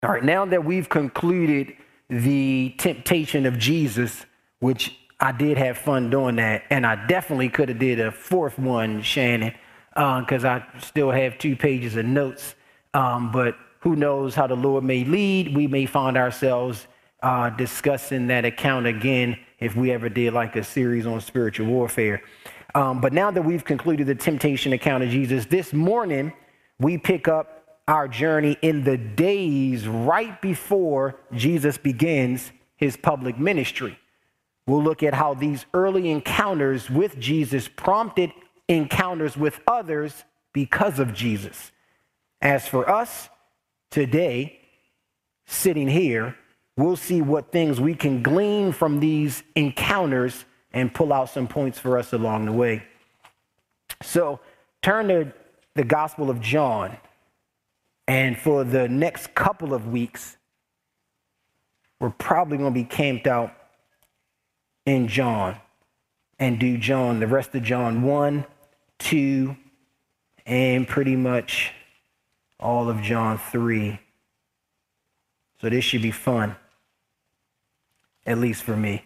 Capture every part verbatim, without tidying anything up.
All right, now that we've concluded the temptation of Jesus, which I did have fun doing that, and I definitely could have did a fourth one, Shannon, because uh, I still have two pages of notes. Um, but who knows how the Lord may lead? We may find ourselves uh, discussing that account again if we ever did like a series on spiritual warfare. Um, but now that we've concluded the temptation account of Jesus, this morning we pick up our journey in the days right before Jesus begins his public ministry. We'll look at how these early encounters with Jesus prompted encounters with others because of Jesus. As for us today, sitting here, we'll see what things we can glean from these encounters and pull out some points for us along the way. So turn to the Gospel of John. And for the next couple of weeks, we're probably going to be camped out in John and do John, the rest of John one, two, and pretty much all of John three. So this should be fun, at least for me.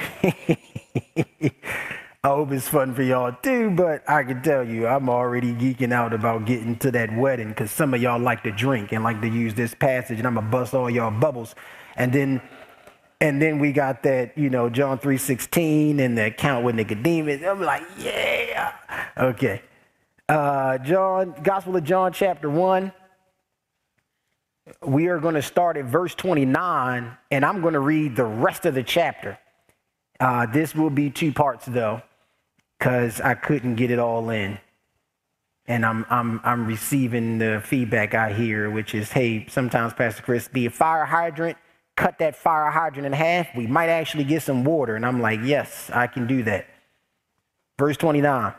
I hope it's fun for y'all too, but I can tell you, I'm already geeking out about getting to that wedding because some of y'all like to drink and like to use this passage, and I'm gonna bust all y'all bubbles. And then and then we got that, you know, John three sixteen and the account with Nicodemus. I'm like, yeah. Okay. Uh, John, Gospel of John, chapter one. We are going to start at verse twenty-nine, and I'm going to read the rest of the chapter. Uh, this will be two parts, though, because I couldn't get it all in. And I'm I'm I'm receiving the feedback I hear, which is, hey, sometimes, Pastor Chris, be a fire hydrant, cut that fire hydrant in half. We might actually get some water. And I'm like, yes, I can do that. Verse twenty-nine.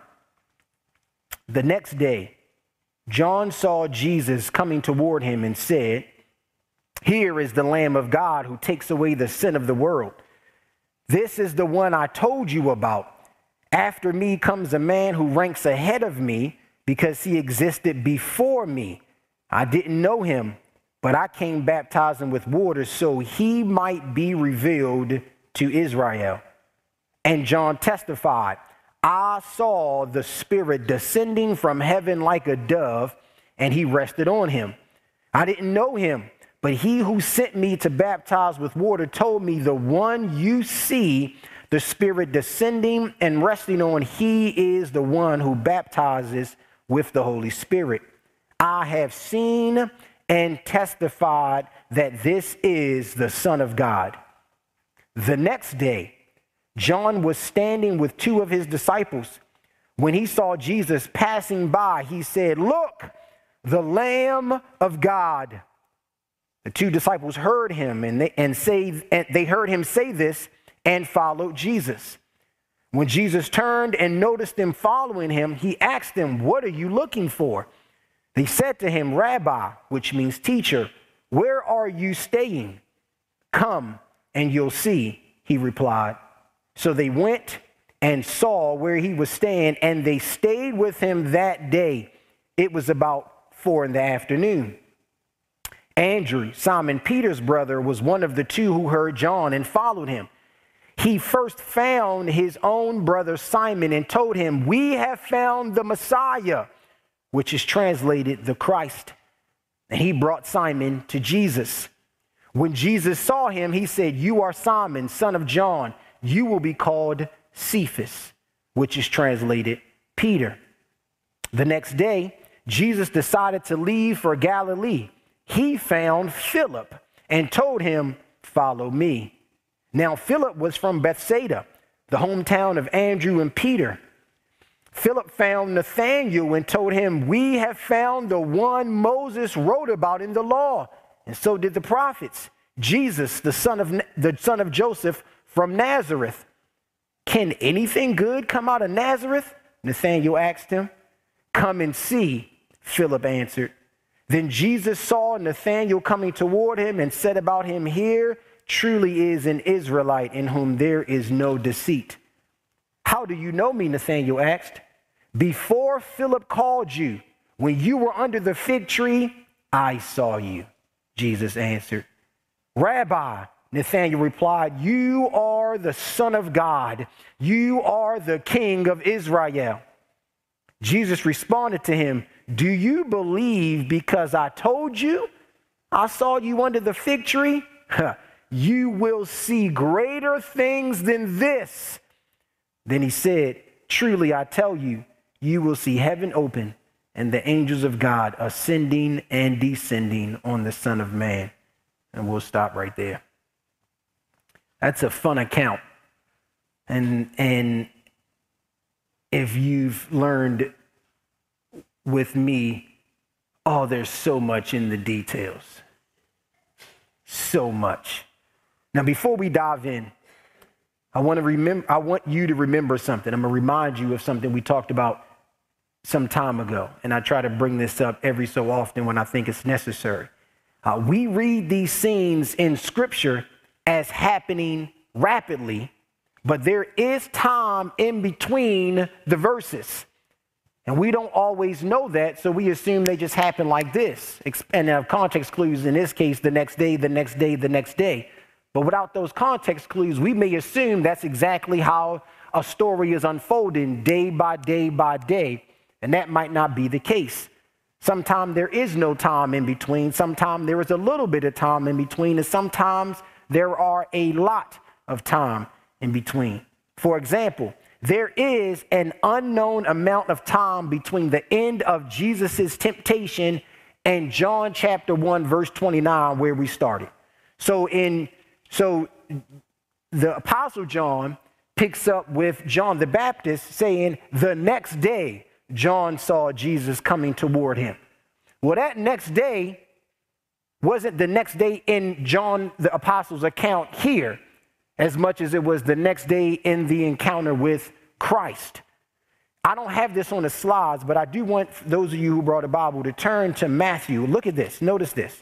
The next day, John saw Jesus coming toward him and said, "Here is the Lamb of God who takes away the sin of the world. This is the one I told you about. After me comes a man who ranks ahead of me because he existed before me. I didn't know him, but I came baptizing with water so he might be revealed to Israel." And John testified, "I saw the Spirit descending from heaven like a dove, and he rested on him. I didn't know him, but he who sent me to baptize with water told me, the one you see the Spirit descending and resting on, he is the one who baptizes with the Holy Spirit. I have seen and testified that this is the Son of God." The next day, John was standing with two of his disciples. When he saw Jesus passing by, he said, "Look, the Lamb of God." The two disciples heard him and they and say and they heard him say this and followed Jesus. When Jesus turned and noticed them following him, he asked them, "What are you looking for?" They said to him, "Rabbi," which means teacher, "where are you staying?" "Come and you'll see," he replied. So they went and saw where he was staying, and they stayed with him that day. It was about four in the afternoon. Andrew, Simon Peter's brother, was one of the two who heard John and followed him. He first found his own brother Simon and told him, "We have found the Messiah," which is translated the Christ. And he brought Simon to Jesus. When Jesus saw him, he said, "You are Simon, son of John. You will be called Cephas," which is translated Peter. The next day, Jesus decided to leave for Galilee. He found Philip and told him, "Follow me." Now, Philip was from Bethsaida, the hometown of Andrew and Peter. Philip found Nathanael and told him, "We have found the one Moses wrote about in the law, and so did the prophets, Jesus, the son of the son of Joseph from Nazareth." "Can anything good come out of Nazareth?" Nathanael asked him. "Come and see," Philip answered. Then Jesus saw Nathanael coming toward him and said about him, "Here truly is an Israelite in whom there is no deceit." "How do you know me?" Nathanael asked. "Before Philip called you, when you were under the fig tree, I saw you," Jesus answered. Rabbi, Nathanael replied, you are the Son of God. You are the King of Israel. Jesus responded to him, do you believe because I told you I saw you under the fig tree? You will see greater things than this. Then he said, truly I tell you, you will see heaven open and the angels of God ascending and descending on the Son of Man. And we'll stop right there. That's a fun account. And, and if you've learned with me, oh, there's so much in the details. So much. Now, before we dive in, I want to remember, I want you to remember something. I'm going to remind you of something we talked about some time ago. And I try to bring this up every so often when I think it's necessary. Uh, we read these scenes in Scripture as happening rapidly, but there is time in between the verses. And we don't always know that, so we assume they just happen like this. And uh, context clues, in this case, the next day, the next day, the next day. But without those context clues, we may assume that's exactly how a story is unfolding day by day by day. And that might not be the case. Sometimes there is no time in between. Sometimes there is a little bit of time in between. And sometimes there are a lot of time in between. For example, there is an unknown amount of time between the end of Jesus's temptation and John chapter one, verse twenty-nine, where we started. So in so the Apostle John picks up with John the Baptist saying the next day John saw Jesus coming toward him. Well, that next day wasn't the next day in John the Apostle's account here, as much as it was the next day in the encounter with Christ. I don't have this on the slides, but I do want those of you who brought a Bible to turn to Matthew. Look at this. Notice this.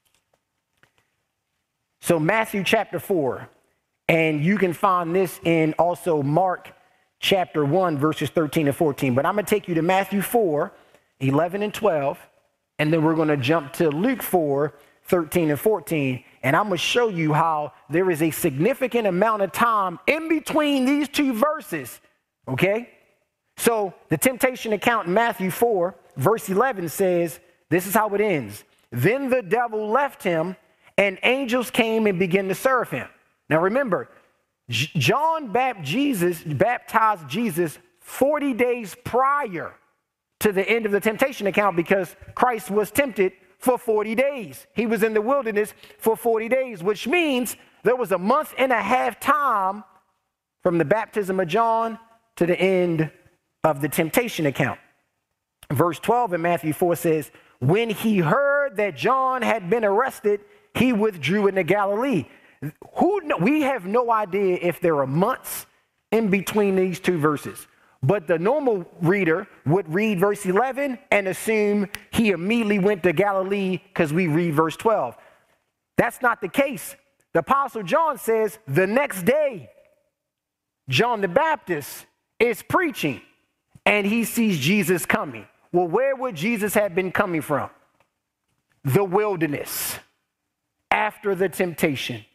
So Matthew chapter four, and you can find this in also Mark chapter one, verses thirteen and fourteen. But I'm going to take you to Matthew four, eleven and twelve, and then we're going to jump to Luke four, thirteen and fourteen. And I'm going to show you how there is a significant amount of time in between these two verses. Okay? So the temptation account in Matthew four, verse eleven says, this is how it ends. Then the devil left him, and angels came and began to serve him. Now remember, John baptized Jesus, baptized Jesus forty days prior to the end of the temptation account because Christ was tempted for forty days. He was in the wilderness for forty days, which means there was a month and a half time from the baptism of John to the end of the temptation account. Verse twelve in Matthew four says, when he heard that John had been arrested, he withdrew into Galilee. Who, we have no idea if there are months in between these two verses. But the normal reader would read verse eleven and assume he immediately went to Galilee because we read verse twelve. That's not the case. The Apostle John says the next day, John the Baptist is preaching and he sees Jesus coming. Well, where would Jesus have been coming from? The wilderness after the temptation.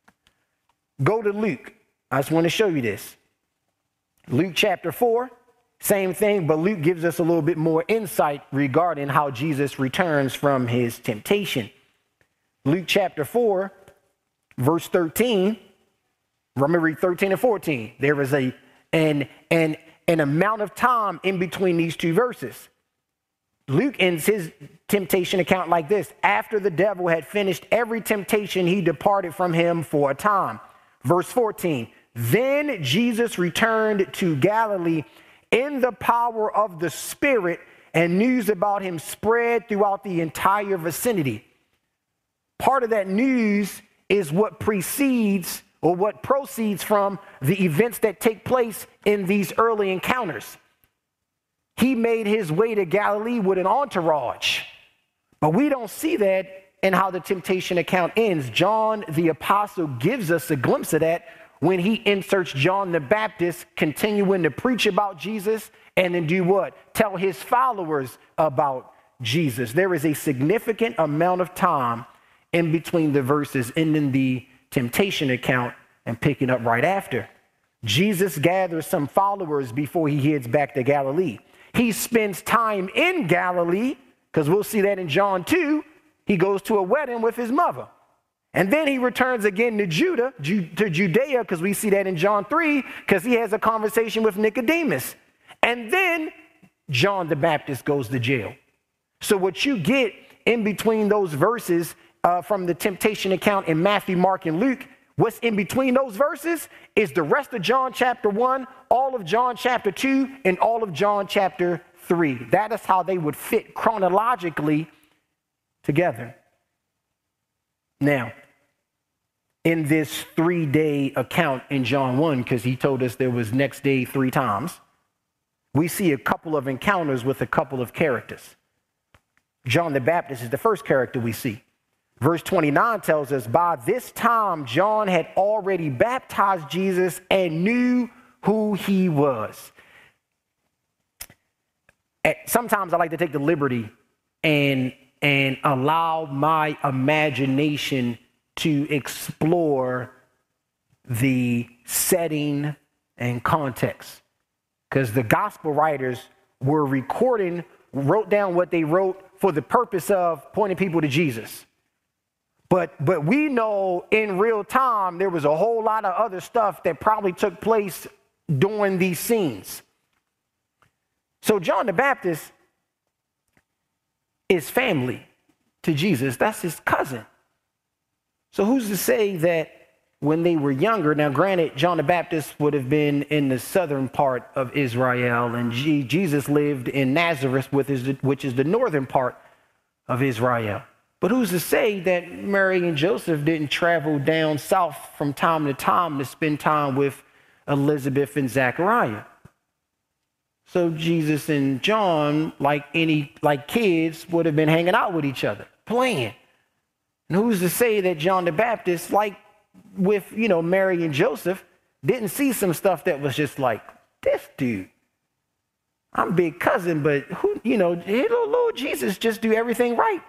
Go to Luke. I just want to show you this. Luke chapter four, same thing, but Luke gives us a little bit more insight regarding how Jesus returns from his temptation. Luke chapter four, verse thirteen. Remember, read thirteen and fourteen. There is a an, an, an amount of time in between these two verses. Luke ends his temptation account like this. After the devil had finished every temptation, he departed from him for a time. Verse fourteen. Then Jesus returned to Galilee in the power of the Spirit, and news about him spread throughout the entire vicinity. Part of that news is what precedes or what proceeds from the events that take place in these early encounters. He made his way to Galilee with an entourage, but we don't see that in how the temptation account ends. John the Apostle gives us a glimpse of that when he inserts John the Baptist continuing to preach about Jesus and then do what? Tell his followers about Jesus. There is a significant amount of time in between the verses, ending the temptation account and picking up right after. Jesus gathers some followers before he heads back to Galilee. He spends time in Galilee, because we'll see that in John two. He goes to a wedding with his mother. And then he returns again to Judah, to Judea, because we see that in John three, because he has a conversation with Nicodemus. And then John the Baptist goes to jail. So what you get in between those verses uh, from the temptation account in Matthew, Mark, and Luke, what's in between those verses is the rest of John chapter one, all of John chapter two, and all of John chapter three. That is how they would fit chronologically together. Now, in this three-day account in John one, because he told us there was next day three times, we see a couple of encounters with a couple of characters. John the Baptist is the first character we see. Verse twenty-nine tells us, by this time, John had already baptized Jesus and knew who he was. Sometimes I like to take the liberty and, and allow my imagination to explore the setting and context, because the gospel writers were recording, wrote down what they wrote for the purpose of pointing people to Jesus. But, but we know in real time there was a whole lot of other stuff that probably took place during these scenes. So John the Baptist is family to Jesus. That's his cousin. So who's to say that when they were younger, now granted, John the Baptist would have been in the southern part of Israel, and G- Jesus lived in Nazareth, with his, which is the northern part of Israel. But who's to say that Mary and Joseph didn't travel down south from time to time to spend time with Elizabeth and Zachariah? So Jesus and John, like any like kids, would have been hanging out with each other, playing. And who's to say that John the Baptist, like with, you know, Mary and Joseph, didn't see some stuff that was just like, this dude, I'm big cousin, but who, you know, little Lord Jesus just do everything right.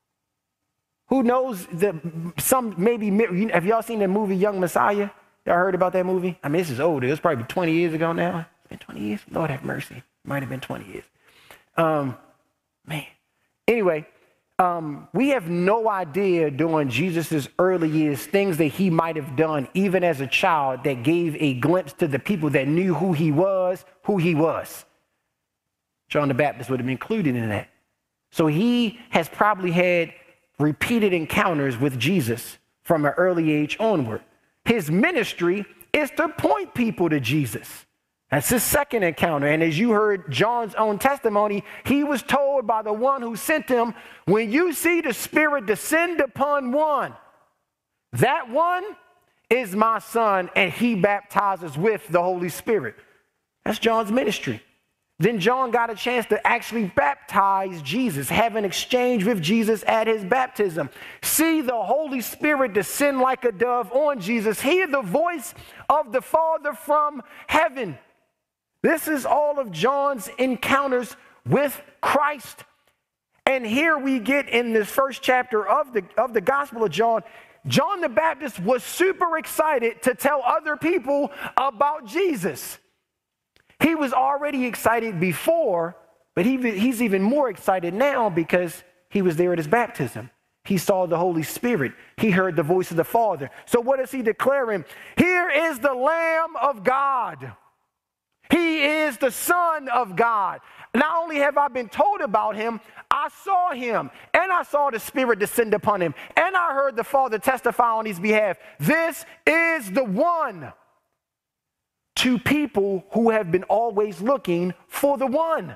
Who knows that some maybe, have y'all seen the movie Young Messiah? Y'all heard about that movie? I mean, this is old. It was probably twenty years ago now. It's been twenty years? Lord have mercy. Might have been twenty years. Um, man. Anyway, um, we have no idea during Jesus's early years, things that he might have done, even as a child, that gave a glimpse to the people that knew who he was, who he was. John the Baptist would have been included in that. So he has probably had repeated encounters with Jesus from an early age onward. His ministry is to point people to Jesus. That's his second encounter. And as you heard John's own testimony, he was told by the one who sent him, when you see the Spirit descend upon one, that one is my son, and he baptizes with the Holy Spirit. That's John's ministry. Then John got a chance to actually baptize Jesus, have an exchange with Jesus at his baptism. See the Holy Spirit descend like a dove on Jesus. Hear the voice of the Father from heaven. This is all of John's encounters with Christ. And here we get in this first chapter of the, of the Gospel of John, John the Baptist was super excited to tell other people about Jesus. He was already excited before, but he, he's even more excited now because he was there at his baptism. He saw the Holy Spirit. He heard the voice of the Father. So what is he declaring? Here is the Lamb of God. He is the Son of God. Not only have I been told about him, I saw him, and I saw the Spirit descend upon him, and I heard the Father testify on his behalf. This is the one. To people who have been always looking for the one.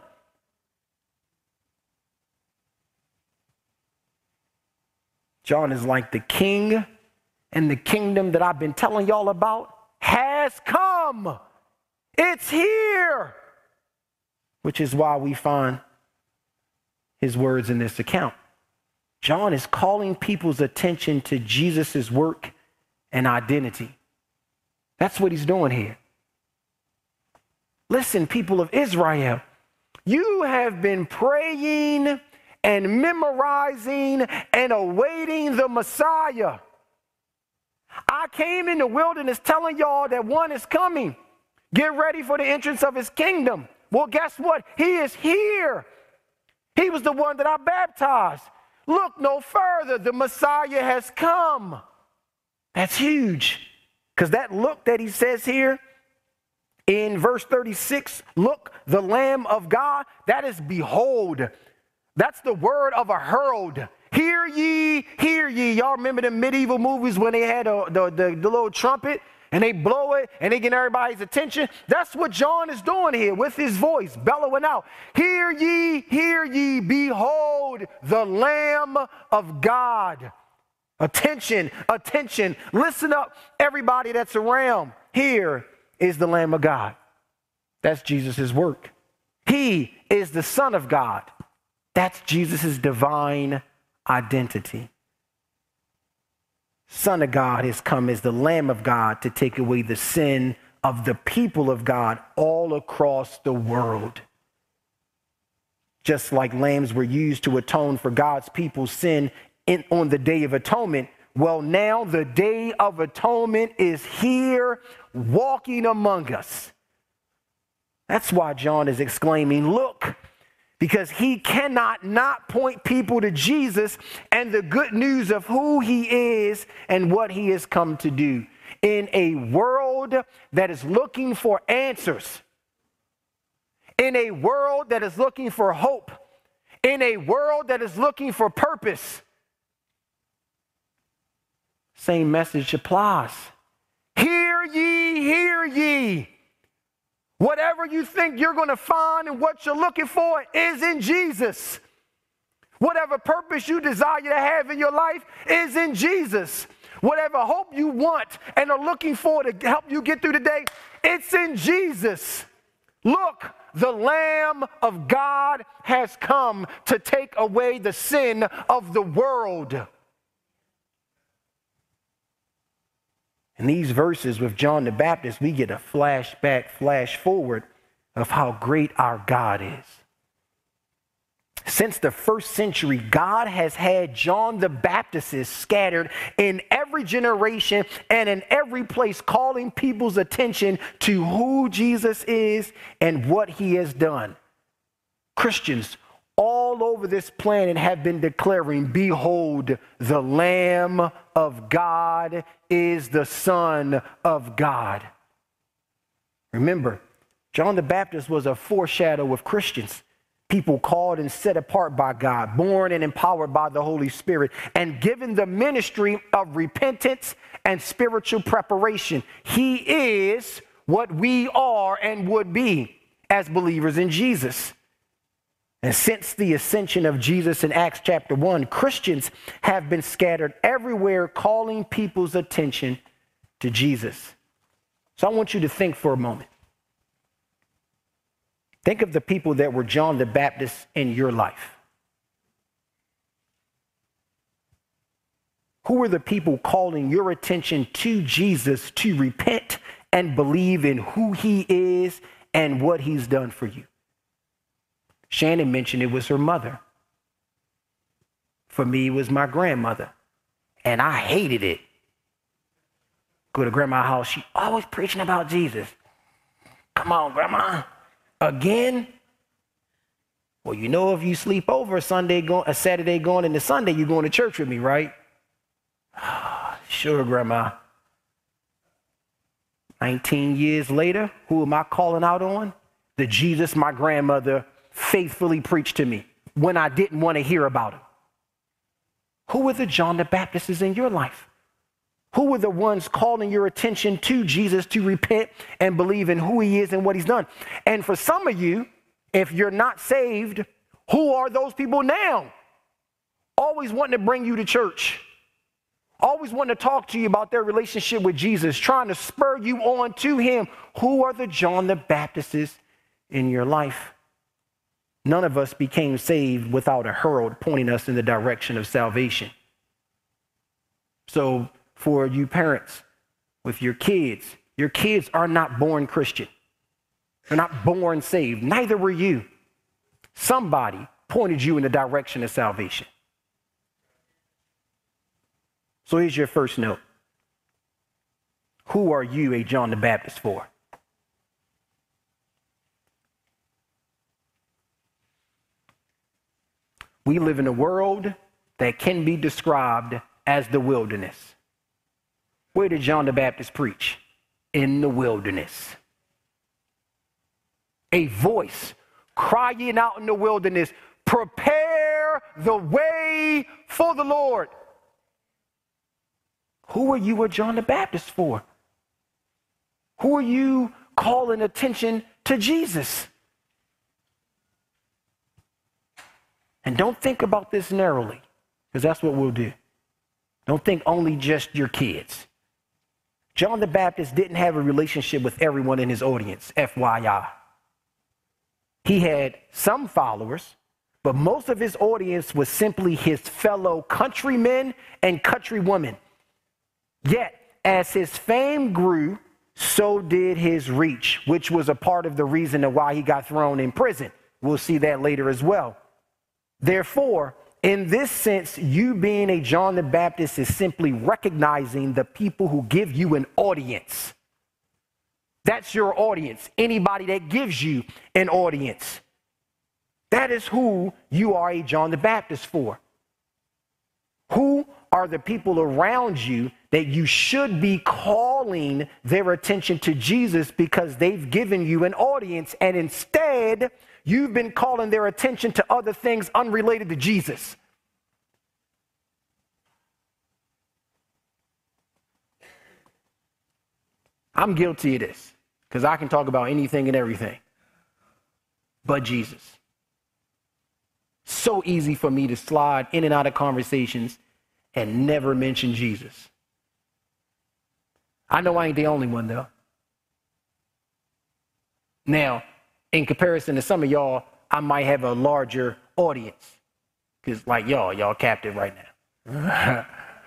John is like the king, and the kingdom that I've been telling y'all about has come. It's here. Which is why we find his words in this account. John is calling people's attention to Jesus' work and identity. That's what he's doing here. Listen, people of Israel, you have been praying and memorizing and awaiting the Messiah. I came in the wilderness telling y'all that one is coming. Get ready for the entrance of his kingdom. Well, guess what? He is here. He was the one that I baptized. Look no further. The Messiah has come. That's huge. Because that look that he says here in verse thirty-six, look, the Lamb of God, that is behold. That's the word of a herald. Hear ye, hear ye. Y'all remember the medieval movies when they had a, the, the, the little trumpet and they blow it and they get everybody's attention? That's what John is doing here with his voice, bellowing out. Hear ye, hear ye, behold the Lamb of God. Attention, attention. Listen up, everybody that's around. Here is the Lamb of God. That's Jesus' work. He is the Son of God. That's Jesus' divine identity. Son of God has come as the Lamb of God to take away the sin of the people of God all across the world. Just like lambs were used to atone for God's people's sin in, on the Day of Atonement, well, now the Day of Atonement is here walking among us. That's why John is exclaiming, look, because he cannot not point people to Jesus and the good news of who he is and what he has come to do. In a world that is looking for answers, in a world that is looking for hope, in a world that is looking for purpose, same message applies. Hear ye, hear ye. Whatever you think you're going to find and what you're looking for is in Jesus. Whatever purpose you desire to have in your life is in Jesus. Whatever hope you want and are looking for to help you get through the day, it's in Jesus. Look, the Lamb of God has come to take away the sin of the world. In these verses with John the Baptist, we get a flashback, flash forward of how great our God is. Since the first century, God has had John the Baptists scattered in every generation and in every place, calling people's attention to who Jesus is and what he has done. Christians all over this planet have been declaring, behold, the Lamb of God is the Son of God. Remember, John the Baptist was a foreshadow of Christians, people called and set apart by God, born and empowered by the Holy Spirit, and given the ministry of repentance and spiritual preparation. He is what we are and would be as believers in Jesus. And since the ascension of Jesus in Acts chapter one, Christians have been scattered everywhere, calling people's attention to Jesus. So I want you to think for a moment. Think of the people that were John the Baptist in your life. Who were the people calling your attention to Jesus to repent and believe in who he is and what he's done for you? Shannon mentioned it was her mother. For me, it was my grandmother. And I hated it. Go to grandma's house, she always preaching about Jesus. Come on, grandma. Again? Well, you know, if you sleep over a Sunday, go, a Saturday going into Sunday, you're going to church with me, right? Sure, grandma. nineteen years later, who am I calling out on? The Jesus my grandmother faithfully preached to me when I didn't want to hear about him. Who were the John the Baptists in your life? Who were the ones calling your attention to Jesus to repent and believe in who he is and what he's done? And for some of you, if you're not saved, who are those people now? Always wanting to bring you to church. Always wanting to talk to you about their relationship with Jesus, trying to spur you on to him. Who are the John the Baptists in your life? None of us became saved without a herald pointing us in the direction of salvation. So for you parents with your kids, your kids are not born Christian. They're not born saved. Neither were you. Somebody pointed you in the direction of salvation. So here's your first note. Who are you a John the Baptist for? We live in a world that can be described as the wilderness. Where did John the Baptist preach? In the wilderness. A voice crying out in the wilderness, prepare the way for the Lord. Who are you a John the Baptist for? Who are you calling attention to Jesus? And don't think about this narrowly, because that's what we'll do. Don't think only just your kids. John the Baptist didn't have a relationship with everyone in his audience, F Y I. He had some followers, but most of his audience was simply his fellow countrymen and countrywomen. Yet, as his fame grew, so did his reach, which was a part of the reason why he got thrown in prison. We'll see that later as well. Therefore, in this sense, you being a John the Baptist is simply recognizing the people who give you an audience. That's your audience. Anybody that gives you an audience. That is who you are a John the Baptist for. Who are the people around you that you should be calling their attention to Jesus because they've given you an audience, and instead you've been calling their attention to other things unrelated to Jesus? I'm guilty of this because I can talk about anything and everything but Jesus. So easy for me to slide in and out of conversations and never mention Jesus. I know I ain't the only one, though. Now, in comparison to some of y'all, I might have a larger audience because, like y'all, y'all captive right now.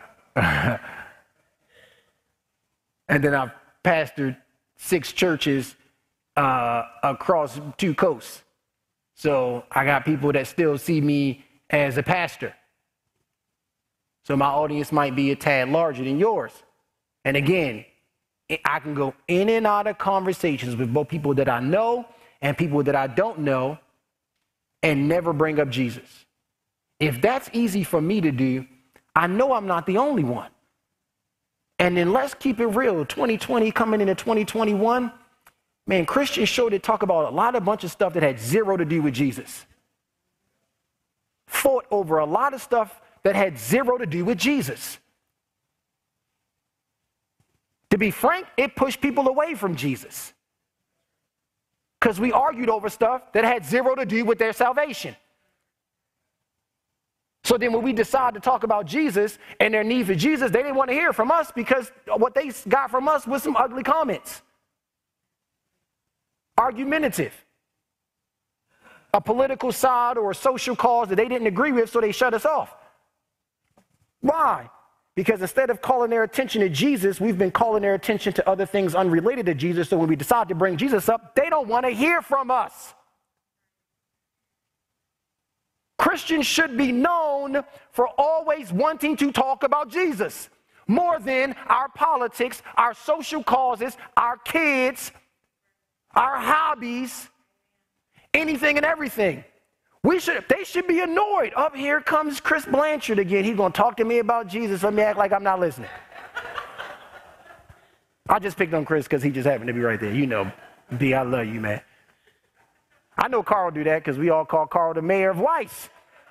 And then I've pastored six churches uh, across two coasts. So I got people that still see me as a pastor. So my audience might be a tad larger than yours. And again, I can go in and out of conversations with both people that I know and people that I don't know and never bring up Jesus. If that's easy for me to do, I know I'm not the only one. And then let's keep it real. twenty twenty coming into twenty twenty-one, man, Christians sure did talk about a lot of bunch of stuff that had zero to do with Jesus. Fought over a lot of stuff that had zero to do with Jesus. To be frank, it pushed people away from Jesus. Because we argued over stuff that had zero to do with their salvation. So then when we decide to talk about Jesus and their need for Jesus, they didn't want to hear from us because what they got from us was some ugly comments. Argumentative. A political side or a social cause that they didn't agree with, so they shut us off. Why? Because instead of calling their attention to Jesus, we've been calling their attention to other things unrelated to Jesus. So when we decide to bring Jesus up, they don't want to hear from us. Christians should be known for always wanting to talk about Jesus more than our politics, our social causes, our kids, our hobbies, anything and everything. We should, they should be annoyed. Up here comes Chris Blanchard again. He's going to talk to me about Jesus. Let me act like I'm not listening. I just picked on Chris because he just happened to be right there. You know, B, I love you, man. I know Carl do that because we all call Carl the mayor of Weiss.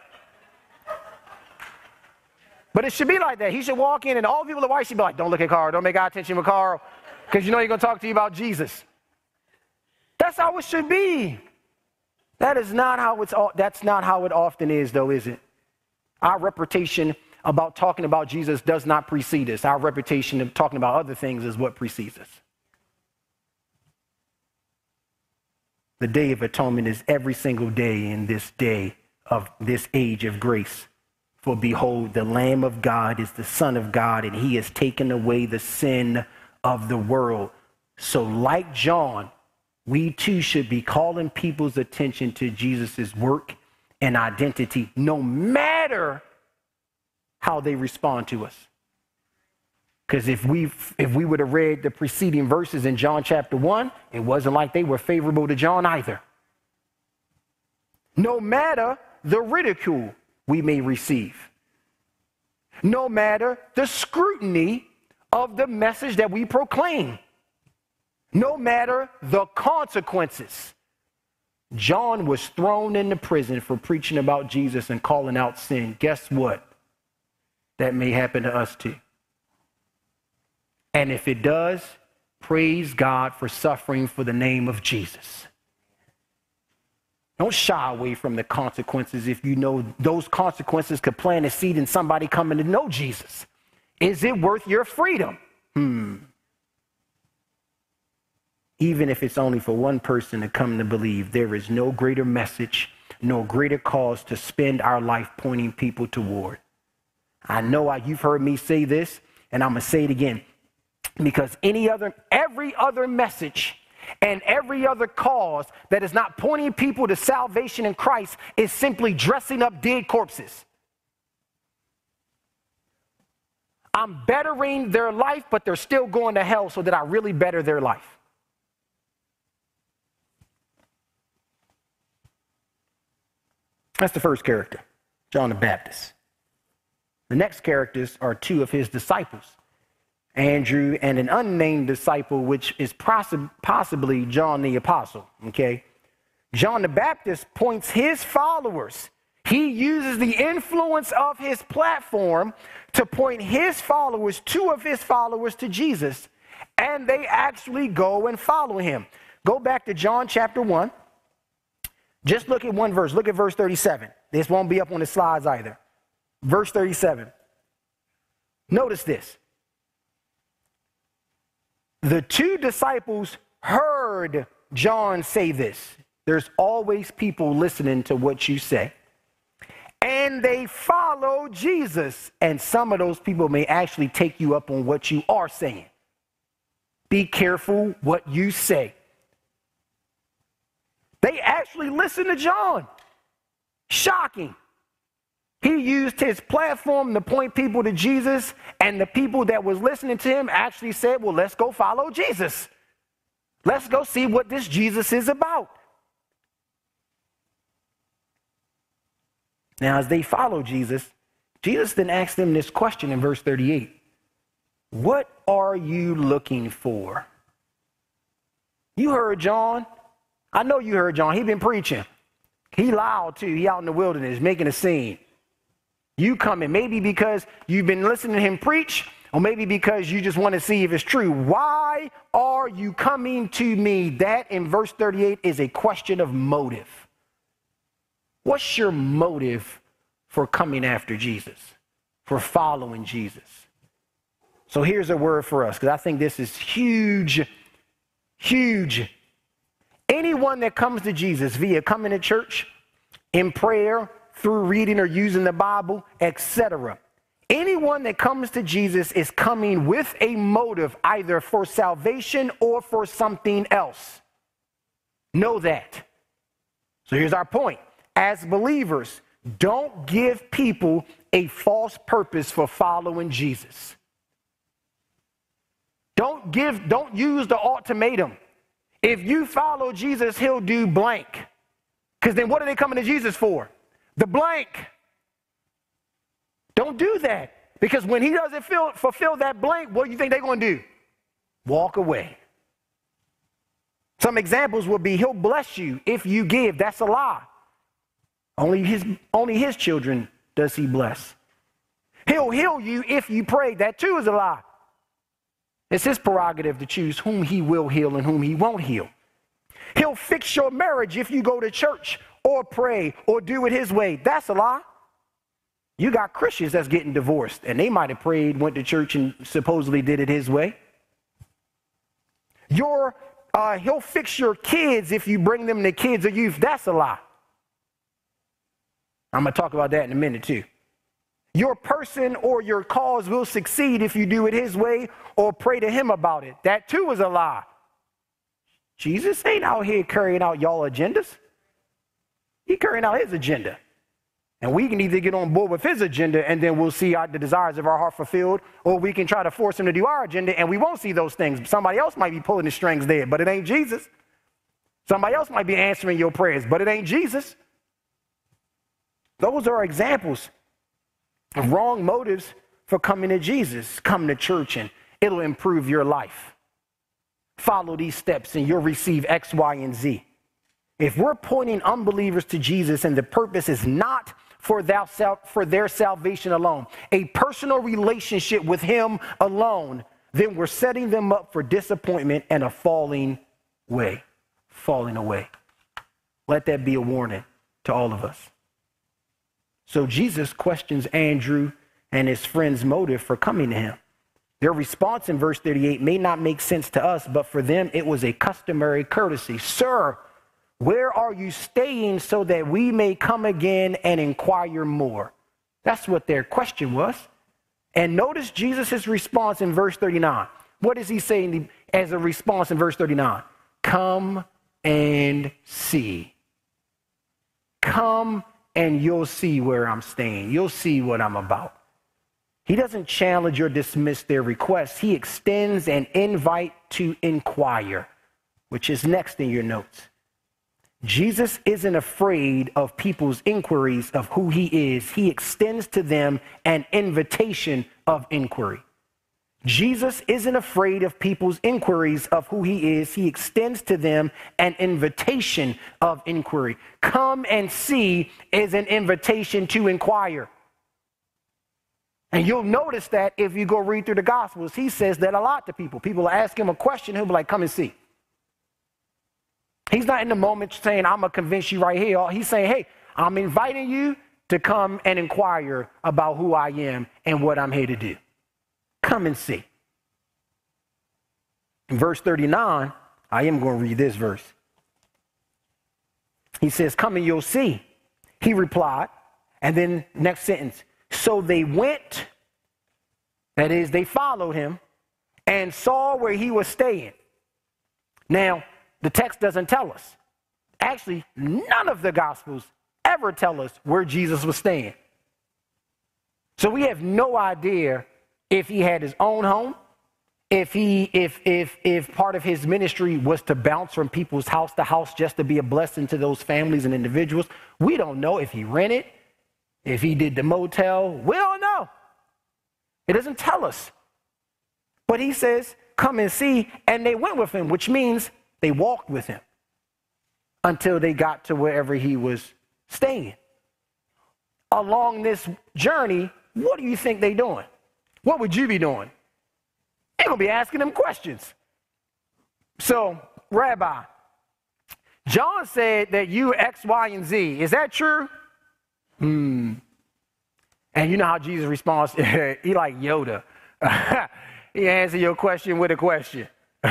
But it should be like that. He should walk in and all the people at Weiss should be like, don't look at Carl. Don't make eye attention with Carl because you know he's going to talk to you about Jesus. That's how it should be. That is not how it's. That's not how it often is, though, is it? Our reputation about talking about Jesus does not precede us. Our reputation of talking about other things is what precedes us. The Day of Atonement is every single day in this day of this age of grace. For behold, the Lamb of God is the Son of God, and he has taken away the sin of the world. So like John, we too should be calling people's attention to Jesus' work and identity, no matter how they respond to us. Because if we if we would have read the preceding verses in John chapter one, it wasn't like they were favorable to John either. No matter the ridicule we may receive, no matter the scrutiny of the message that we proclaim, no matter the consequences. John was thrown into prison for preaching about Jesus and calling out sin. Guess what? That may happen to us too. And if it does, praise God for suffering for the name of Jesus. Don't shy away from the consequences if you know those consequences could plant a seed in somebody coming to know Jesus. Is it worth your freedom? Hmm. Even if it's only for one person to come to believe, there is no greater message, no greater cause to spend our life pointing people toward. I know I, you've heard me say this, and I'm going to say it again, because any other, every other message and every other cause that is not pointing people to salvation in Christ is simply dressing up dead corpses. I'm bettering their life, but they're still going to hell so that I really better their life. That's the first character, John the Baptist. The next characters are two of his disciples, Andrew and an unnamed disciple, which is possi- possibly John the Apostle, okay? John the Baptist points his followers. He uses the influence of his platform to point his followers, two of his followers, to Jesus, and they actually go and follow him. Go back to John chapter one. Just look at one verse. Look at verse thirty-seven. This won't be up on the slides either. Verse thirty-seven. Notice this. The two disciples heard John say this. There's always people listening to what you say. And they follow Jesus. And some of those people may actually take you up on what you are saying. Be careful what you say. They actually listened to John. Shocking. He used his platform to point people to Jesus, and the people that was listening to him actually said, well, let's go follow Jesus. Let's go see what this Jesus is about. Now, as they follow Jesus, Jesus then asked them this question in verse thirty-eight. What are you looking for? You heard John. I know you heard John. He been preaching. He loud too. He out in the wilderness making a scene. You coming maybe because you've been listening to him preach, or maybe because you just want to see if it's true. Why are you coming to me? That in verse thirty-eight is a question of motive. What's your motive for coming after Jesus, for following Jesus? So here's a word for us, because I think this is huge, huge. Anyone that comes to Jesus via coming to church, in prayer, through reading or using the Bible, et cetera. Anyone that comes to Jesus is coming with a motive, either for salvation or for something else. Know that. So here's our point. As believers, don't give people a false purpose for following Jesus. Don't give, don't use the ultimatum. If you follow Jesus, he'll do blank. Because then what are they coming to Jesus for? The blank. Don't do that. Because when he doesn't feel, fulfill that blank, what do you think they're going to do? Walk away. Some examples would be, he'll bless you if you give. That's a lie. Only his, only his children does he bless. He'll heal you if you pray. That too is a lie. It's his prerogative to choose whom he will heal and whom he won't heal. He'll fix your marriage if you go to church or pray or do it his way. That's a lie. You got Christians that's getting divorced, and they might have prayed, went to church, and supposedly did it his way. Your, uh, he'll fix your kids if you bring them to kids or youth. That's a lie. I'm going to talk about that in a minute too. Your person or your cause will succeed if you do it his way or pray to him about it. That too is a lie. Jesus ain't out here carrying out y'all agendas. He carrying out his agenda. And we can either get on board with his agenda and then we'll see our, the desires of our heart fulfilled, or we can try to force him to do our agenda and we won't see those things. Somebody else might be pulling the strings there, but it ain't Jesus. Somebody else might be answering your prayers, but it ain't Jesus. Those are examples of wrong motives for coming to Jesus. Come to church and it'll improve your life. Follow these steps and you'll receive X, Y, and Z. If we're pointing unbelievers to Jesus and the purpose is not for, thou sal- for their salvation alone, a personal relationship with him alone, then we're setting them up for disappointment and a falling way, falling away. Let that be a warning to all of us. So Jesus questions Andrew and his friend's motive for coming to him. Their response in verse thirty-eight may not make sense to us, but for them it was a customary courtesy. Sir, where are you staying so that we may come again and inquire more? That's what their question was. And notice Jesus' response in verse thirty-nine. What is he saying as a response in verse thirty-nine? Come and see. Come and you'll see where I'm staying. You'll see what I'm about. He doesn't challenge or dismiss their requests. He extends an invite to inquire, which is next in your notes. Jesus isn't afraid of people's inquiries of who he is. He extends to them an invitation of inquiry. Jesus isn't afraid of people's inquiries of who he is. He extends to them an invitation of inquiry. Come and see is an invitation to inquire. And you'll notice that if you go read through the Gospels, he says that a lot to people. People ask him a question, he'll be like, come and see. He's not in the moment saying, I'm going to convince you right here. He's saying, hey, I'm inviting you to come and inquire about who I am and what I'm here to do. Come and see. In verse thirty-nine, I am going to read this verse. He says, come and you'll see. He replied, and then next sentence. So they went, that is, they followed him and saw where he was staying. Now, the text doesn't tell us. Actually, none of the Gospels ever tell us where Jesus was staying. So we have no idea if he had his own home, if he, if, if, if part of his ministry was to bounce from people's house to house just to be a blessing to those families and individuals. We don't know if he rented, if he did the motel. We don't know. It doesn't tell us. But he says, come and see, and they went with him, which means they walked with him until they got to wherever he was staying. Along this journey, what do you think they're doing? What would you be doing? They're going to be asking them questions. So, Rabbi, John said that you X, Y, and Z. Is that true? Hmm. And you know how Jesus responds? He like Yoda. He answers your question with a question.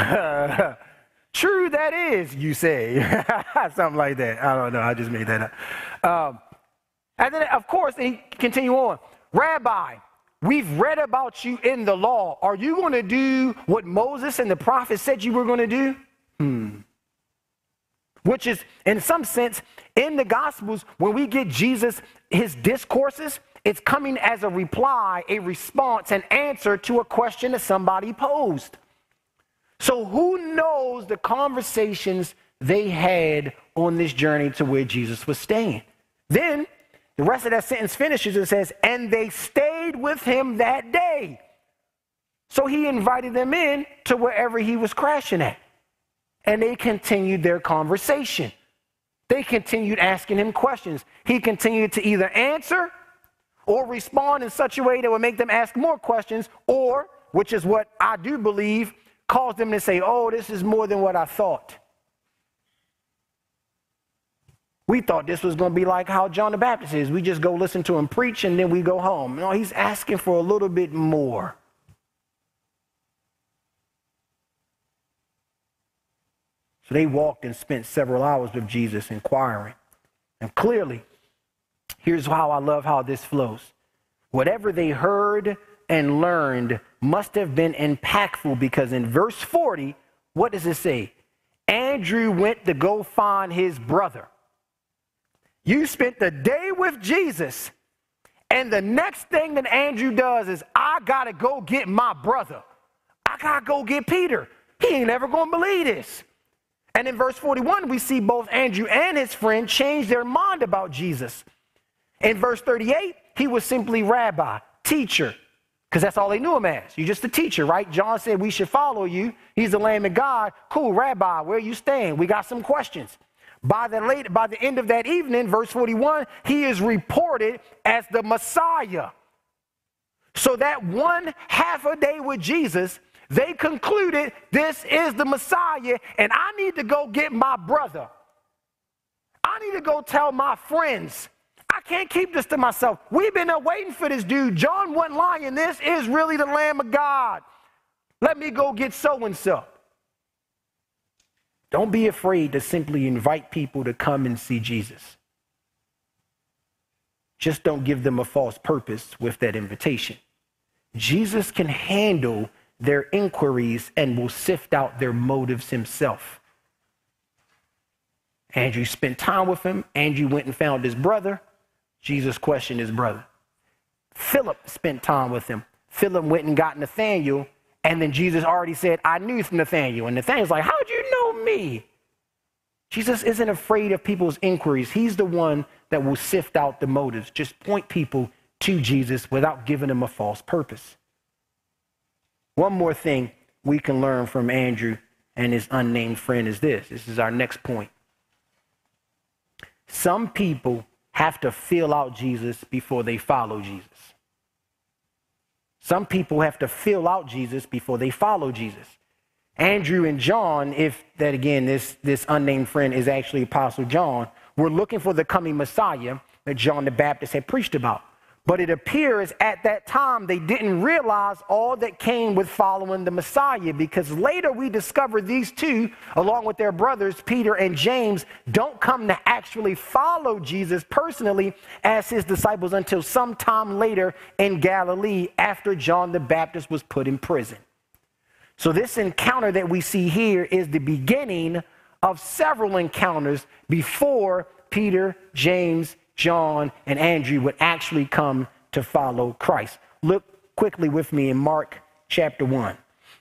True that is, you say. Something like that. I don't know. I just made that up. Um, and then, of course, he continue on. Rabbi, we've read about you in the law. Are you going to do what Moses and the prophets said you were going to do? Hmm. Which is, in some sense, in the Gospels, when we get Jesus, his discourses, it's coming as a reply, a response, an answer to a question that somebody posed. So who knows the conversations they had on this journey to where Jesus was staying? Then the rest of that sentence finishes and says, and they stayed with him that day. So he invited them in to wherever he was crashing at. And they continued their conversation. They continued asking him questions. He continued to either answer or respond in such a way that would make them ask more questions, or, which is what I do believe, cause them to say, oh, this is more than what I thought. We thought this was going to be like how John the Baptist is. We just go listen to him preach and then we go home. No, he's asking for a little bit more. So they walked and spent several hours with Jesus inquiring. And clearly, here's how I love how this flows. Whatever they heard and learned must have been impactful, because in verse forty, what does it say? Andrew went to go find his brother. You spent the day with Jesus, and the next thing that Andrew does is, I got to go get my brother. I got to go get Peter. He ain't never going to believe this. And in verse forty-one, we see both Andrew and his friend change their mind about Jesus. In verse thirty-eight, he was simply rabbi, teacher, because that's all they knew him as. You're just a teacher, right? John said, we should follow you. He's the Lamb of God. Cool, rabbi, where you staying? We got some questions. By the late, by the end of that evening, verse forty-one, he is reported as the Messiah. So that one half a day with Jesus, they concluded this is the Messiah, and I need to go get my brother. I need to go tell my friends. I can't keep this to myself. We've been there waiting for this dude. John wasn't lying. This is really the Lamb of God. Let me go get so-and-so. Don't be afraid to simply invite people to come and see Jesus. Just don't give them a false purpose with that invitation. Jesus can handle their inquiries and will sift out their motives himself. Andrew spent time with him. Andrew went and found his brother. Jesus questioned his brother. Philip spent time with him. Philip went and got Nathanael, and then Jesus already said, I knew Nathanael. And Nathanael's like, how'd you know me? Jesus isn't afraid of people's inquiries. He's the one that will sift out the motives. Just point people to Jesus without giving them a false purpose. One more thing we can learn from Andrew and his unnamed friend is this. This is our next point. Some people have to feel out Jesus before they follow Jesus. Some people have to feel out Jesus before they follow Jesus. Andrew and John, if that again, this, this unnamed friend is actually Apostle John, were looking for the coming Messiah that John the Baptist had preached about. But it appears at that time they didn't realize all that came with following the Messiah, because later we discover these two, along with their brothers, Peter and James, don't come to actually follow Jesus personally as his disciples until sometime later in Galilee after John the Baptist was put in prison. So this encounter that we see here is the beginning of several encounters before Peter, James, John, and Andrew would actually come to follow Christ. Look quickly with me in Mark chapter one.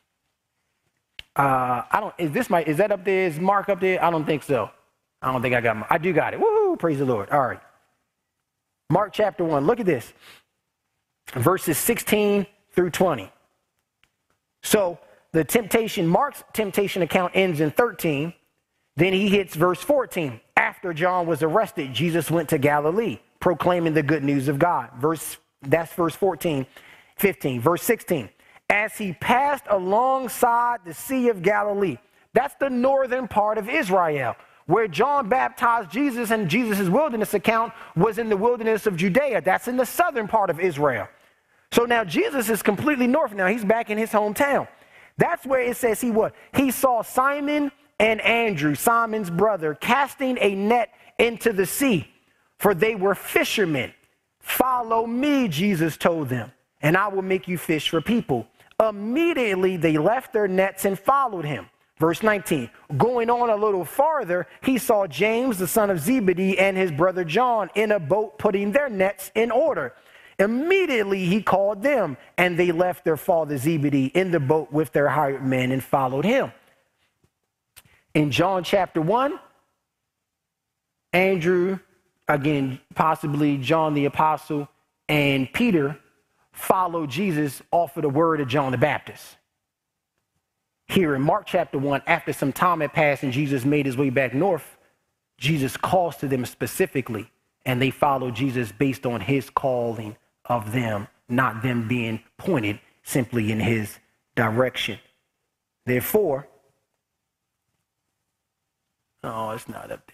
Uh, I don't, is this my, is that up there? Is Mark up there? I don't think so. I don't think I got my, I do got it. Woohoo, praise the Lord. All right. Mark chapter one, look at this. Verses sixteen through twenty. So the temptation, Mark's temptation account ends in thirteen. Then he hits verse fourteen. After John was arrested, Jesus went to Galilee, proclaiming the good news of God. Verse, that's verse fourteen, fifteen. Verse sixteen. As he passed alongside the Sea of Galilee, that's the northern part of Israel, where John baptized Jesus, and Jesus' wilderness account was in the wilderness of Judea. That's in the southern part of Israel. So now Jesus is completely north now. He's back in his hometown. That's where it says he what? He saw Simon and Andrew, Simon's brother, casting a net into the sea, for they were fishermen. Follow me, Jesus told them, and I will make you fish for people. Immediately they left their nets and followed him. Verse nineteen, going on a little farther, he saw James, the son of Zebedee, and his brother John in a boat putting their nets in order. Immediately he called them, and they left their father Zebedee in the boat with their hired men and followed him. In John chapter one, Andrew, again, possibly John the Apostle, and Peter followed Jesus off of the word of John the Baptist. Here in Mark chapter one, after some time had passed and Jesus made his way back north, Jesus calls to them specifically, and they follow Jesus based on his calling of them, not them being pointed simply in his direction. Therefore, oh, it's not up there.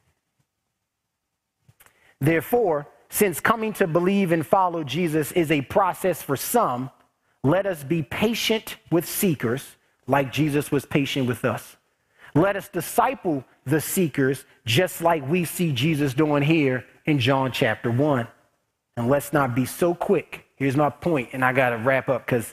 Therefore, since coming to believe and follow Jesus is a process for some, let us be patient with seekers, like Jesus was patient with us. Let us disciple the seekers, just like we see Jesus doing here in John chapter one. And let's not be so quick. Here's my point, and I got to wrap up, because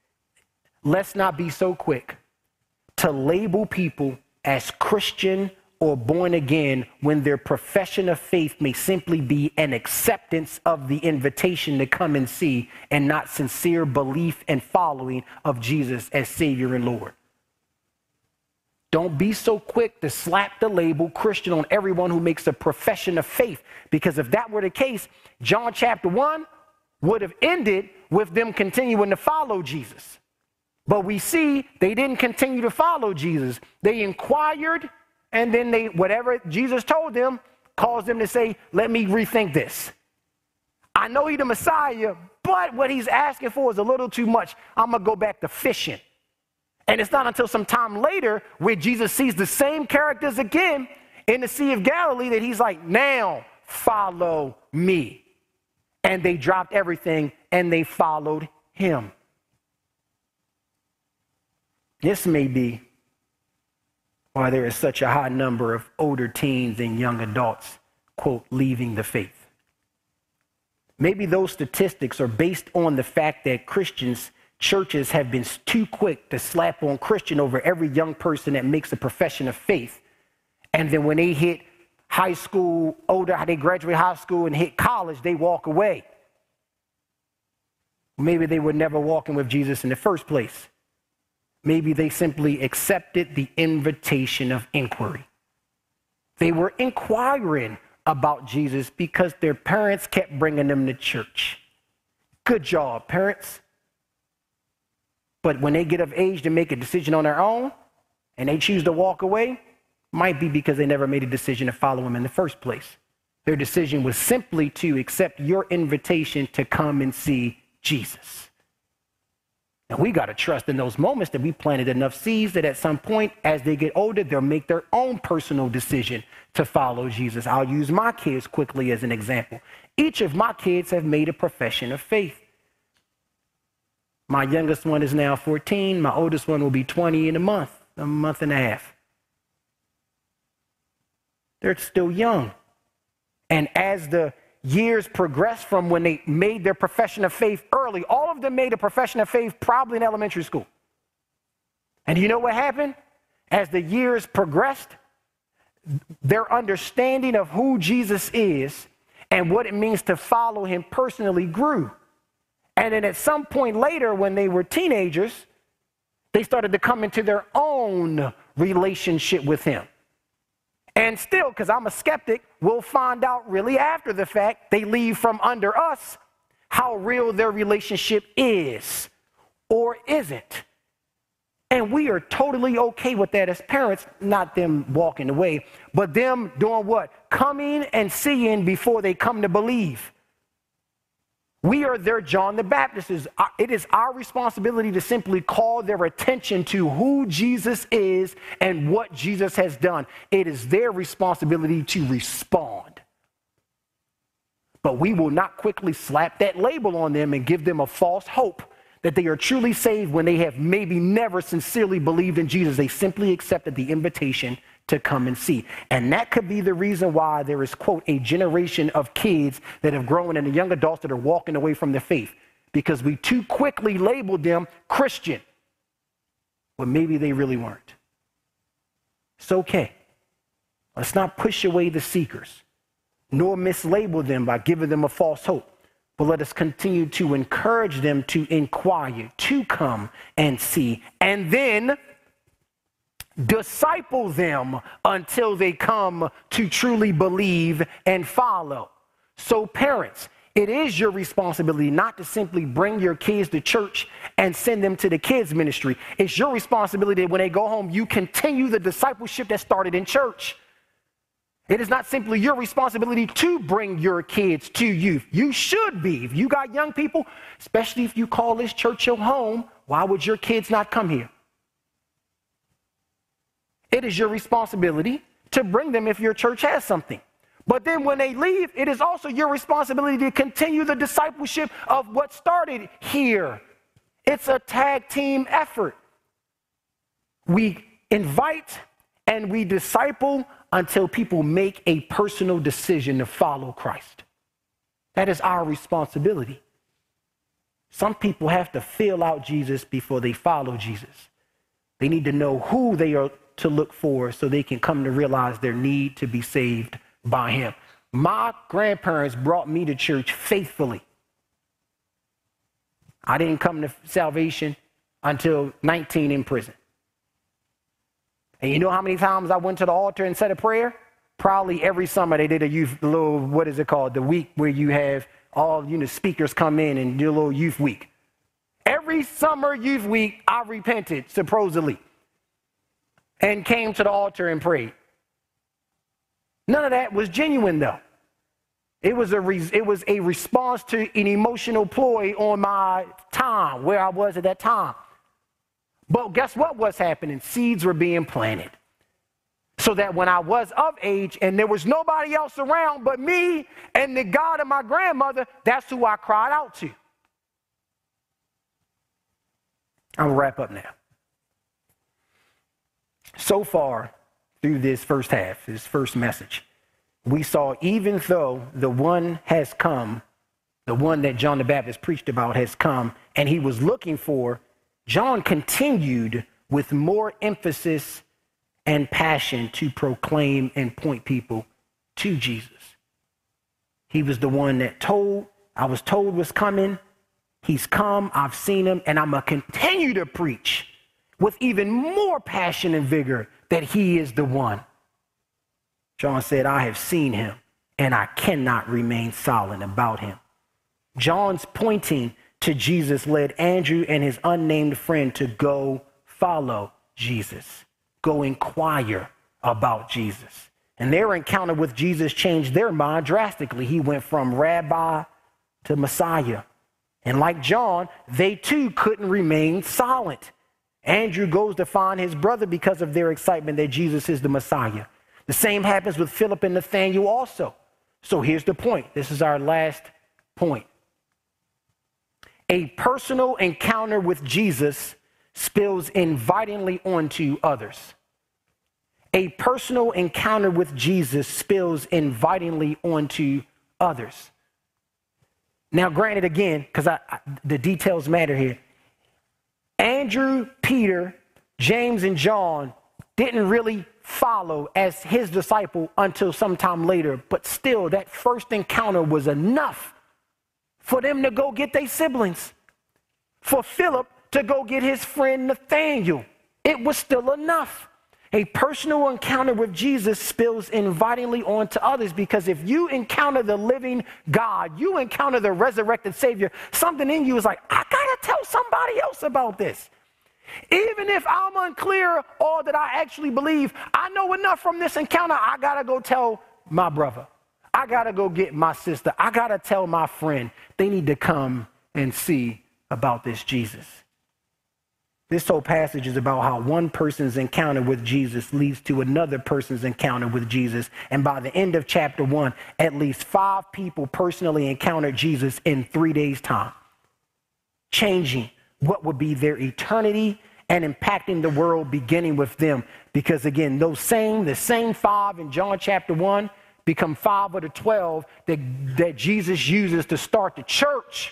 let's not be so quick to label people as Christian or born again when their profession of faith may simply be an acceptance of the invitation to come and see and not sincere belief and following of Jesus as Savior and Lord. Don't be so quick to slap the label Christian on everyone who makes a profession of faith, because if that were the case, John chapter one would have ended with them continuing to follow Jesus. But we see they didn't continue to follow Jesus. They inquired, and then they, whatever Jesus told them, caused them to say, let me rethink this. I know he's the Messiah, but what he's asking for is a little too much. I'm going to go back to fishing. And it's not until some time later where Jesus sees the same characters again in the Sea of Galilee that he's like, now follow me. And they dropped everything and they followed him. This may be why there is such a high number of older teens and young adults, quote, leaving the faith. Maybe those statistics are based on the fact that Christians, churches have been too quick to slap on Christian over every young person that makes a profession of faith. And then when they hit high school, older, they graduate high school and hit college, they walk away. Maybe they were never walking with Jesus in the first place. Maybe they simply accepted the invitation of inquiry. They were inquiring about Jesus because their parents kept bringing them to church. Good job, parents. But when they get of age to make a decision on their own and they choose to walk away, might be because they never made a decision to follow him in the first place. Their decision was simply to accept your invitation to come and see Jesus. And we got to trust in those moments that we planted enough seeds that at some point, as they get older, they'll make their own personal decision to follow Jesus. I'll use my kids quickly as an example. Each of my kids have made a profession of faith. My youngest one is now fourteen. My oldest one will be twenty in a month, a month and a half. They're still young. And as the years progressed from when they made their profession of faith early, all of them made a profession of faith probably in elementary school. And you know what happened? As the years progressed, their understanding of who Jesus is and what it means to follow him personally grew. And then at some point later, when they were teenagers, they started to come into their own relationship with him. And still, because I'm a skeptic, we'll find out really after the fact, they leave from under us how real their relationship is or isn't. And we are totally okay with that as parents, not them walking away, but them doing what? Coming and seeing before they come to believe. We are their John the Baptist. It is our responsibility to simply call their attention to who Jesus is and what Jesus has done. It is their responsibility to respond. But we will not quickly slap that label on them and give them a false hope that they are truly saved when they have maybe never sincerely believed in Jesus. They simply accepted the invitation to come and see. And that could be the reason why there is, quote, a generation of kids that have grown and the young adults that are walking away from the faith because we too quickly labeled them Christian when maybe they really weren't. It's okay. Let's not push away the seekers, nor mislabel them by giving them a false hope. But let us continue to encourage them to inquire, to come and see, and then disciple them until they come to truly believe and follow. So parents, it is your responsibility not to simply bring your kids to church and send them to the kids ministry. It's your responsibility that when they go home, you continue the discipleship that started in church. It is not simply your responsibility to bring your kids to youth. You should be. If you got young people, especially if you call this church your home, why would your kids not come here? It is your responsibility to bring them if your church has something. But then when they leave, it is also your responsibility to continue the discipleship of what started here. It's a tag team effort. We invite and we disciple until people make a personal decision to follow Christ. That is our responsibility. Some people have to feel out Jesus before they follow Jesus. They need to know who they are to look for so they can come to realize their need to be saved by him. My grandparents brought me to church faithfully. I didn't come to salvation until nineteen in prison. And you know how many times I went to the altar and said a prayer? Probably every summer they did a youth, little, what is it called? The week where you have all, you know, speakers come in and do a little youth week. Every summer youth week, I repented, supposedly, and came to the altar and prayed. None of that was genuine, though. It was a re- it was a response to an emotional ploy on my time, where I was at that time. But guess what was happening? Seeds were being planted. So that when I was of age and there was nobody else around but me and the God of my grandmother, that's who I cried out to. I'm going to wrap up now. So far through this first half, this first message, we saw even though the one has come, the one that John the Baptist preached about has come, and he was looking for, John continued with more emphasis and passion to proclaim and point people to Jesus. He was the one that told, I was told was coming. He's come, I've seen him, and I'm going to continue to preach with even more passion and vigor that he is the one. John said, I have seen him, and I cannot remain silent about him. John's pointing to Jesus led Andrew and his unnamed friend to go follow Jesus, go inquire about Jesus. And their encounter with Jesus changed their mind drastically. He went from rabbi to Messiah. And like John, they too couldn't remain silent. Andrew goes to find his brother because of their excitement that Jesus is the Messiah. The same happens with Philip and Nathanael also. So here's the point. This is our last point. A personal encounter with Jesus spills invitingly onto others. A personal encounter with Jesus spills invitingly onto others. Now, granted, again, because I, I, the details matter here, Andrew, Peter, James, and John didn't really follow as his disciple until sometime later, but still, that first encounter was enough for them to go get their siblings, for Philip to go get his friend Nathanael. It was still enough. A personal encounter with Jesus spills invitingly onto others, because if you encounter the living God, you encounter the resurrected Savior, something in you is like, I gotta tell somebody else about this. Even if I'm unclear or that I actually believe, I know enough from this encounter, I gotta go tell my brother. I gotta go get my sister. I gotta tell my friend. They need to come and see about this Jesus. This whole passage is about how one person's encounter with Jesus leads to another person's encounter with Jesus. And by the end of chapter one, at least five people personally encountered Jesus in three days' time, changing what would be their eternity and impacting the world beginning with them. Because again, those same, the same five in John chapter one become five of the twelve that, that Jesus uses to start the church.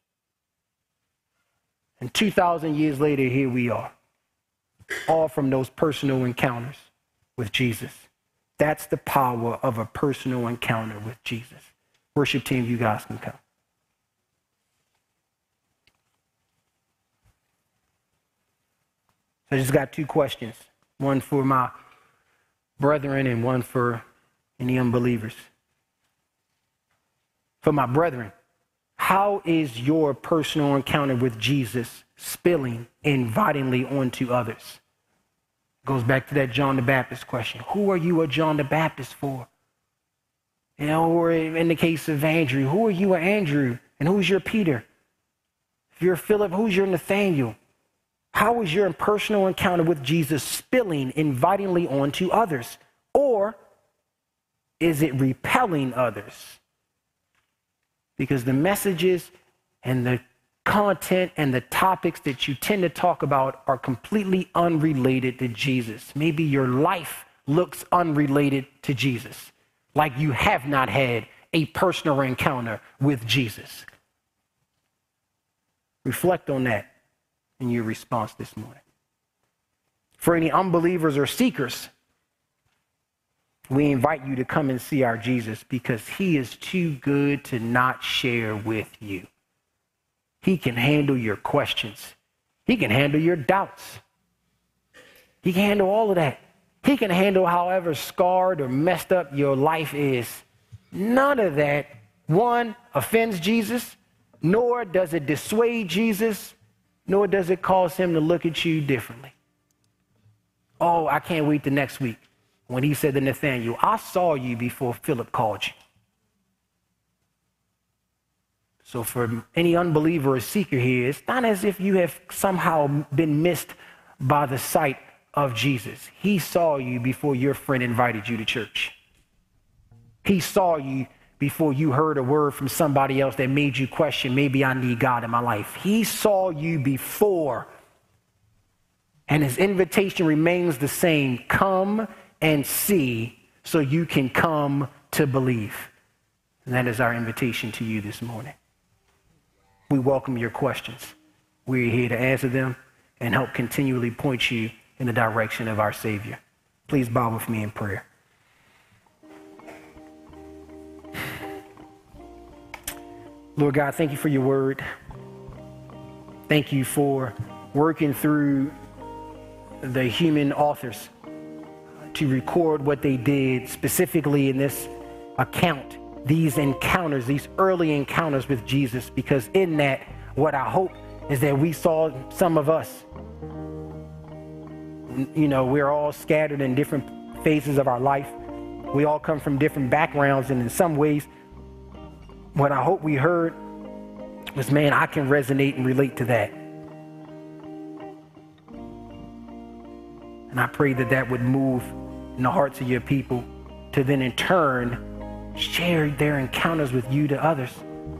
And two thousand years later, here we are, all from those personal encounters with Jesus. That's the power of a personal encounter with Jesus. Worship team, you guys can come. I just got two questions, one for my brethren and one for any unbelievers. For my brethren, how is your personal encounter with Jesus spilling invitingly onto others? Goes back to that John the Baptist question. Who are you a John the Baptist for? You know, or in the case of Andrew, who are you a Andrew? And who's your Peter? If you're Philip, who's your Nathanael? How is your personal encounter with Jesus spilling invitingly onto others? Or is it repelling others? Because the messages and the content and the topics that you tend to talk about are completely unrelated to Jesus. Maybe your life looks unrelated to Jesus, like you have not had a personal encounter with Jesus. Reflect on that in your response this morning. For any unbelievers or seekers, we invite you to come and see our Jesus, because he is too good to not share with you. He can handle your questions. He can handle your doubts. He can handle all of that. He can handle however scarred or messed up your life is. None of that, one, offends Jesus, nor does it dissuade Jesus, nor does it cause him to look at you differently. Oh, I can't wait the next week when he said to Nathanael, I saw you before Philip called you. So for any unbeliever or seeker here, it's not as if you have somehow been missed by the sight of Jesus. He saw you before your friend invited you to church. He saw you before you heard a word from somebody else that made you question, maybe I need God in my life. He saw you before. And his invitation remains the same. Come and see so you can come to believe. And that is our invitation to you this morning. We welcome your questions. We're here to answer them and help continually point you in the direction of our Savior. Please bow with me in prayer. Lord God, thank you for your word. Thank you for working through the human authors to record what they did, specifically in this account, these encounters, these early encounters with Jesus, because in that, what I hope is that we saw some of us. You know, we're all scattered in different phases of our life. We all come from different backgrounds, and in some ways, what I hope we heard was, man, I can resonate and relate to that. And I pray that that would move in the hearts of your people to then in turn share their encounters with you to others.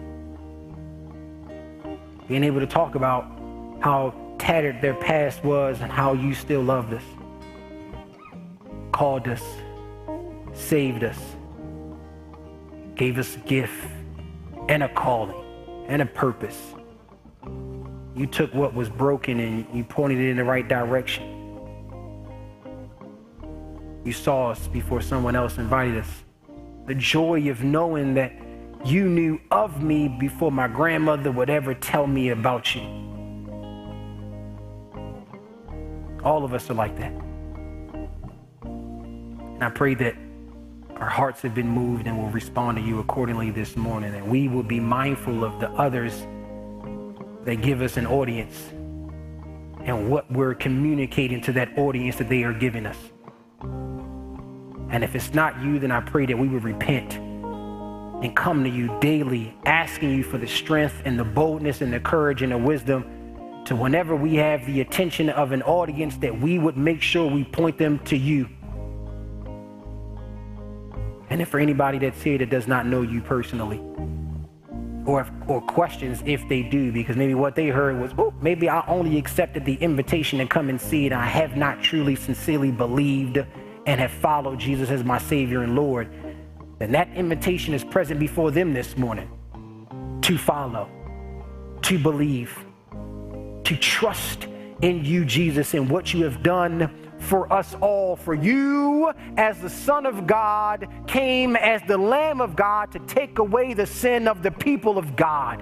Being able to talk about how tattered their past was and how you still loved us, called us, saved us, gave us a gift and a calling and a purpose. You took what was broken and you pointed it in the right direction. You saw us before someone else invited us. The joy of knowing that you knew of me before my grandmother would ever tell me about you. All of us are like that. And I pray that our hearts have been moved and will respond to you accordingly this morning, and we will be mindful of the others that give us an audience and what we're communicating to that audience that they are giving us. And if it's not you, then I pray that we would repent and come to you daily, asking you for the strength and the boldness and the courage and the wisdom to, whenever we have the attention of an audience, that we would make sure we point them to you. And if for anybody that's here that does not know you personally, or if, or questions if they do, because maybe what they heard was, oh, maybe I only accepted the invitation to come and see it, and I have not truly, sincerely believed and have followed Jesus as my Savior and Lord, then that invitation is present before them this morning to follow, to believe, to trust in you, Jesus, and what you have done for us all. For you, as the Son of God, came as the Lamb of God to take away the sin of the people of God.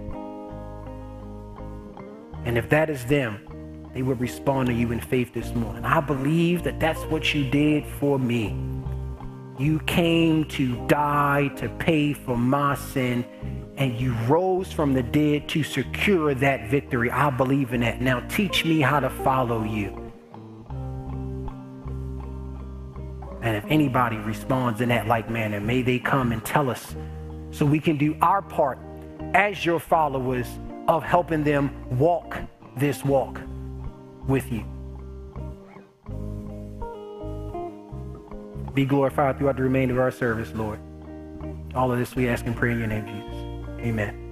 And if that is them, they would respond to you in faith this morning. I believe that that's what you did for me. You came to die to pay for my sin, and you rose from the dead to secure that victory. I believe in that. Now teach me how to follow you. And if anybody responds in that like manner, may they come and tell us so we can do our part as your followers of helping them walk this walk with you. Be glorified throughout the remainder of our service, Lord. All of this we ask and pray in your name, Jesus. Amen.